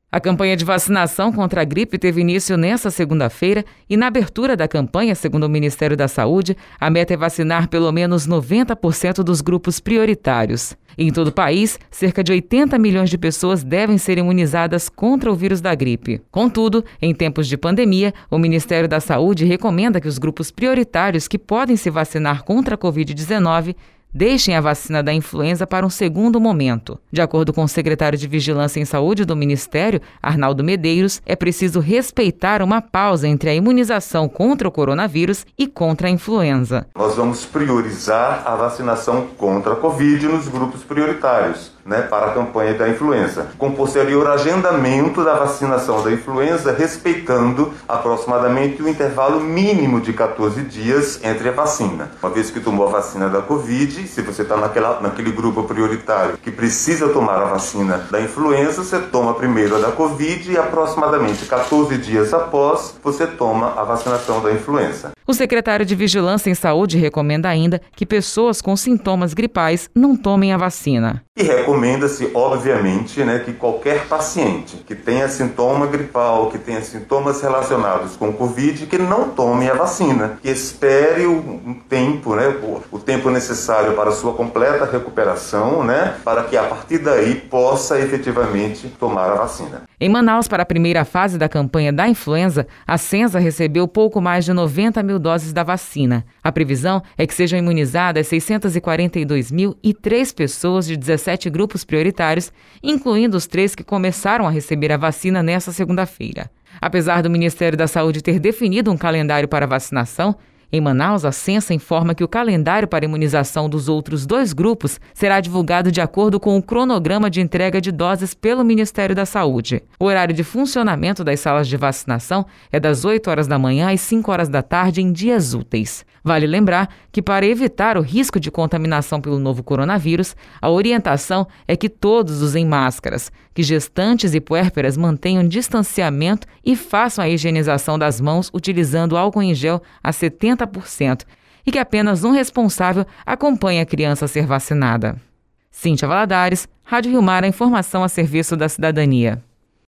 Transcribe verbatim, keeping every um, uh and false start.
A campanha de vacinação contra a gripe teve início nesta segunda-feira e, na abertura da campanha, segundo o Ministério da Saúde, a meta é vacinar pelo menos noventa por cento dos grupos prioritários. Em todo o país, cerca de oitenta milhões de pessoas devem ser imunizadas contra o vírus da gripe. Contudo, em tempos de pandemia, o Ministério da Saúde recomenda que os grupos prioritários que podem se vacinar contra a covid dezenove deixem a vacina da influenza para um segundo momento. De acordo com o secretário de Vigilância em Saúde do Ministério, Arnaldo Medeiros, é preciso respeitar uma pausa entre a imunização contra o coronavírus e contra a influenza. Nós vamos priorizar a vacinação contra a Covid nos grupos prioritários, né, para a campanha da influenza, com posterior agendamento da vacinação da influenza, respeitando aproximadamente o intervalo mínimo de quatorze dias entre a vacina. Uma vez que tomou a vacina da Covid, se você está naquele grupo prioritário que precisa tomar a vacina da influenza, você toma primeiro a da Covid e aproximadamente quatorze dias após, você toma a vacinação da influenza. O secretário de Vigilância em Saúde recomenda ainda que pessoas com sintomas gripais não tomem a vacina. E recomenda-se, obviamente, né, que qualquer paciente que tenha sintoma gripal, que tenha sintomas relacionados com Covid, que não tome a vacina, que espere um tempo, né, o tempo necessário para a sua completa recuperação, né, para que a partir daí possa efetivamente tomar a vacina. Em Manaus, para a primeira fase da campanha da influenza, a Censa recebeu pouco mais de noventa mil doses da vacina. A previsão é que sejam imunizadas seiscentos e quarenta e dois mil e três pessoas de dezessete grupos prioritários, incluindo os três que começaram a receber a vacina nesta segunda-feira. Apesar do Ministério da Saúde ter definido um calendário para vacinação, em Manaus, a Censa informa que o calendário para imunização dos outros dois grupos será divulgado de acordo com o cronograma de entrega de doses pelo Ministério da Saúde. O horário de funcionamento das salas de vacinação é das oito horas da manhã às cinco horas da tarde em dias úteis. Vale lembrar que, para evitar o risco de contaminação pelo novo coronavírus, a orientação é que todos usem máscaras, que gestantes e puérperas mantenham distanciamento e façam a higienização das mãos utilizando álcool em gel a setenta por cento e que apenas um responsável acompanhe a criança a ser vacinada. Cíntia Valadares, Rádio Rio Mar, a informação a serviço da cidadania.